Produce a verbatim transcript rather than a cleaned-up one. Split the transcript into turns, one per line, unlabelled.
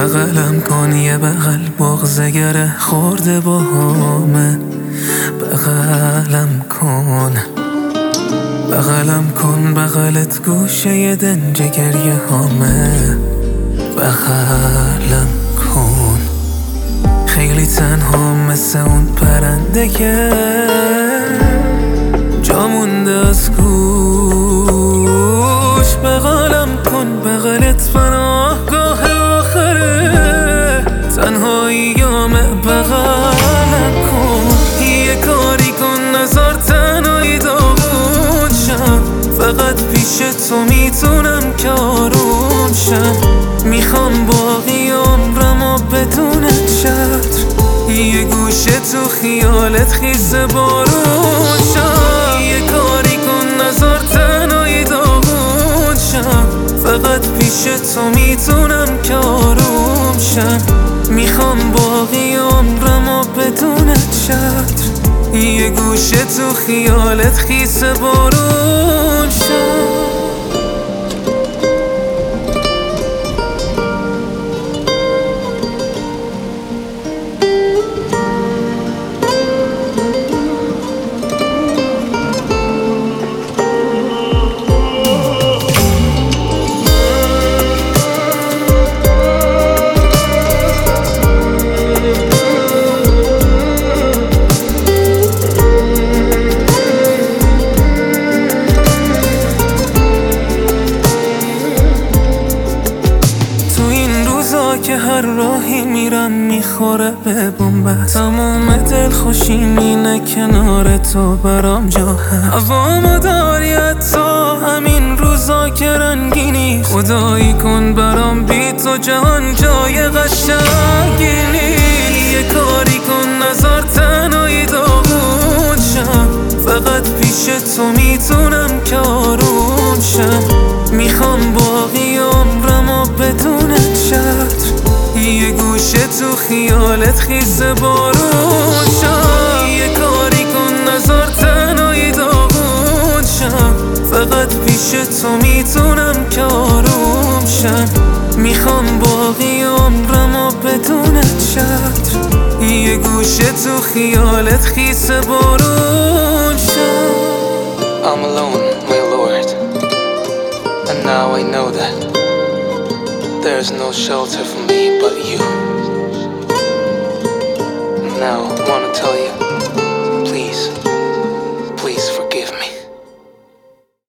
بغلم کن یه بغل بغضگره خورده با همه. بغلم کن بغلم کن بغلت گوشه ی دنج گریه همه. بغلم کن خیلی تنها مثل اون پرنده که جا مونده از گوش. بغلم کن بغلت پناهگاه آخره تنهاییامه. بغلم کن یه کاری کن نزار تنهایی داغون شم. فقط پیش تو میتونم که آروم شم. میخوام باقی عمرمو بدون چتر یه گوشه تو خیالت خیس بارون شم. یه کاری کن نزار تنهایی داغون شم. فقط پیش تو میتونم که آروم شم. میخوام باقی عمرمو بدون چتر یه گوشه تو خیالت خیس بارون شم. که هر راهی میرم میخوره به بنبست. تموم دل خوشیم اینه کنار تو برام جا هست. هوامو داری حتی همین روزا که رنگینی. خدایی کن برام بی تو جهان جای قشنگی نیست. یه کاری کن نزار تنهایی داغون شم. فقط پیش تو میتونم که آروم شم. میخوام باقی عمرمو بدون چتر یه گوشه تو خیالت خیس بارون شم. یه کاری کن نزار تنهایی داغون شم. فقط پیش تو میتونم که آروم شم. میخوام باقی عمرمو بدون چتر یه گوشه تو خیالت خیس بارون شم.
I'm alone, my Lord, and now I know that there's no shelter for me but you. Now I wanna tell you, please